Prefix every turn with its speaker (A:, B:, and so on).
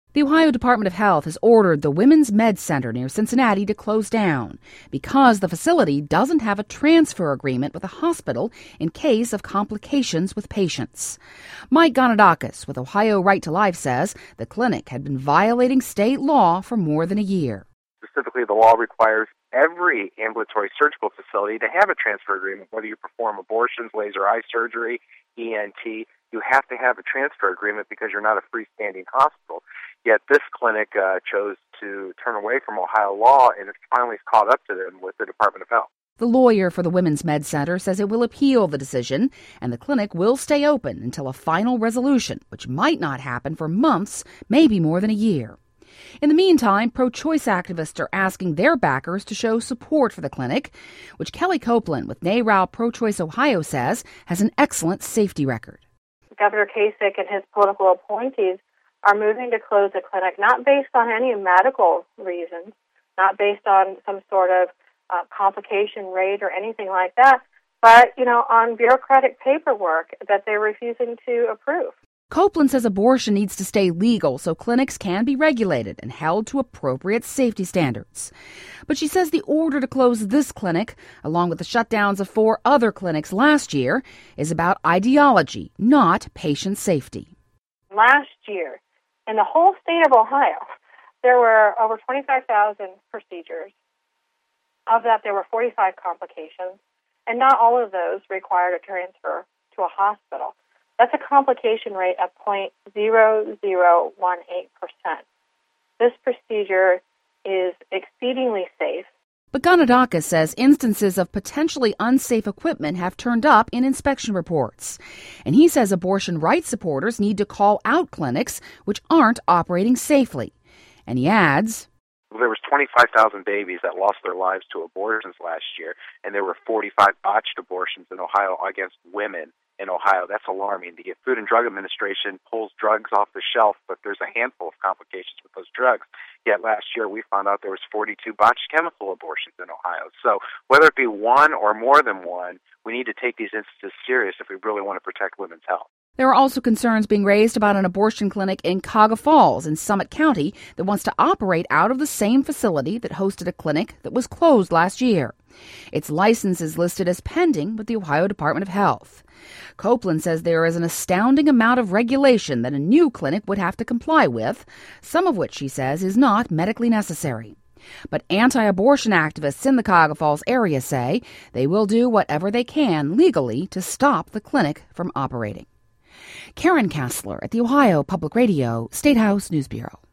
A: The Ohio Department of Health has ordered the Women's Med Center near Cincinnati to close down because the facility doesn't have a transfer agreement with a hospital in case of complications with patients. Mike Gonadakis with Ohio Right to Life says the clinic had been violating state law for more than a year.
B: Specifically, the law requires every ambulatory surgical facility to have a transfer agreement, whether you perform abortions, laser eye surgery, ENT. You have to have a transfer agreement because you're not a freestanding hospital. Yet this clinic chose to turn away from Ohio law, and it finally caught up to them with the Department of Health.
A: The lawyer for the Women's Med Center says it will appeal the decision, and the clinic will stay open until a final resolution, which might not happen for months, maybe more than a year. In the meantime, pro-choice activists are asking their backers to show support for the clinic, which Kelly Copeland with NARAL Pro-Choice Ohio says has an excellent safety record.
C: Governor Kasich and his political appointees are moving to close the clinic, not based on any medical reasons, not based on some sort of complication rate or anything like that, but, on bureaucratic paperwork that they're refusing to approve.
A: Copeland says abortion needs to stay legal so clinics can be regulated and held to appropriate safety standards. But she says the order to close this clinic, along with the shutdowns of 4 other clinics last year, is about ideology, not patient safety.
C: Last year, in the whole state of Ohio, there were over 25,000 procedures. Of that, there were 45 complications, and not all of those required a transfer to a hospital. That's a complication rate of 0.0018%. This procedure is exceedingly safe.
A: But Gonadakis says instances of potentially unsafe equipment have turned up in inspection reports. And he says abortion rights supporters need to call out clinics which aren't operating safely. And he adds,
B: there was 25,000 babies that lost their lives to abortions last year, and there were 45 botched abortions in Ohio against women in Ohio. That's alarming. The Food and Drug Administration pulls drugs off the shelf, but there's a handful of complications with those drugs. Yet last year we found out there was 42 botched chemical abortions in Ohio. So whether it be one or more than one, we need to take these instances serious if we really want to protect women's health.
A: There are also concerns being raised about an abortion clinic in Cuyahoga Falls in Summit County that wants to operate out of the same facility that hosted a clinic that was closed last year. Its license is listed as pending with the Ohio Department of Health. Copeland says there is an astounding amount of regulation that a new clinic would have to comply with, some of which, she says, is not medically necessary. But anti-abortion activists in the Cuyahoga Falls area say they will do whatever they can legally to stop the clinic from operating. Karen Kassler at the Ohio Public Radio State House News Bureau.